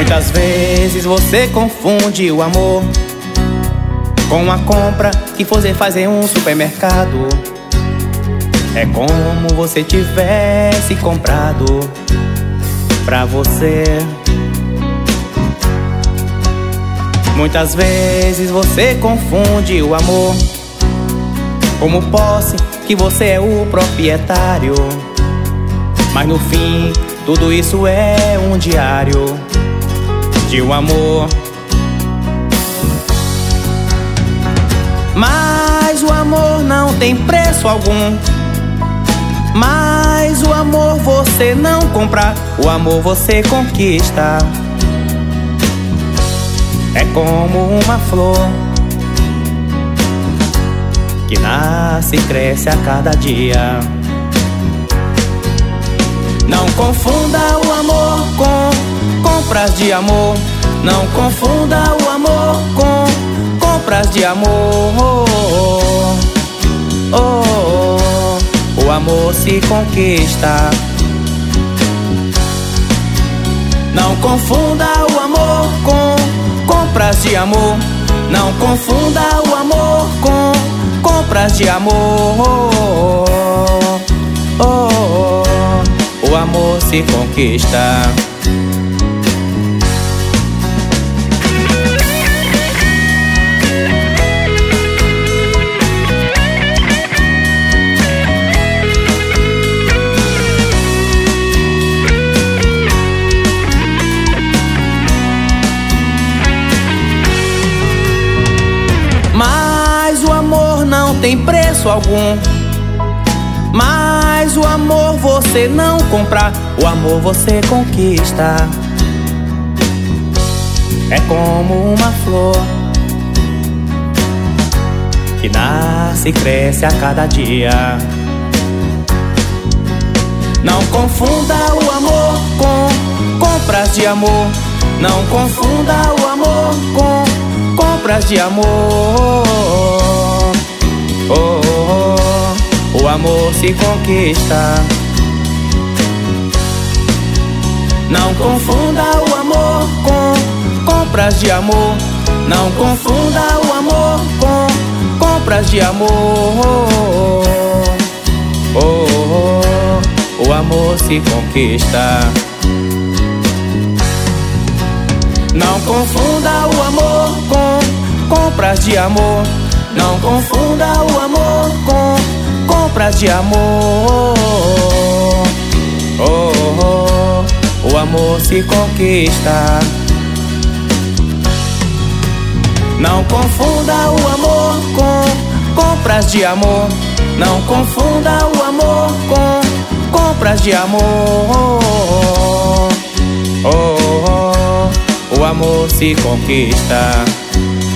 Muitas vezes você confunde o amor com a compra que você faz em um supermercado. É como você tivesse comprado pra você. Muitas vezes você confunde o amor como posse, que você é o proprietário. Mas no fim, tudo isso é um diário de um amor. Mas o amor não tem preço algum. Mas o amor você não compra, o amor você conquista. É como uma flor que nasce e cresce a cada dia. Não confunda o amor com compras de amor. Não confunda o amor com compras de amor. O amor se conquista. Não confunda o amor com compras de amor. Não confunda o amor com compras de amor. O amor se conquista. Mas o amor não tem preço algum. Mas o amor você não compra, o amor você conquista. É como uma flor que nasce e cresce a cada dia. Não confunda o amor com compras de amor. Não confunda o amor com compras de amor. O amor se conquista. Não confunda o amor com compras de amor. Não confunda o amor com compras de amor. O amor se conquista. Não confunda o amor com compras de amor. Não confunda o amor com compras de amor. O amor se conquista. Não confunda o amor com compras de amor. Não confunda o amor com compras de amor. O amor se conquista.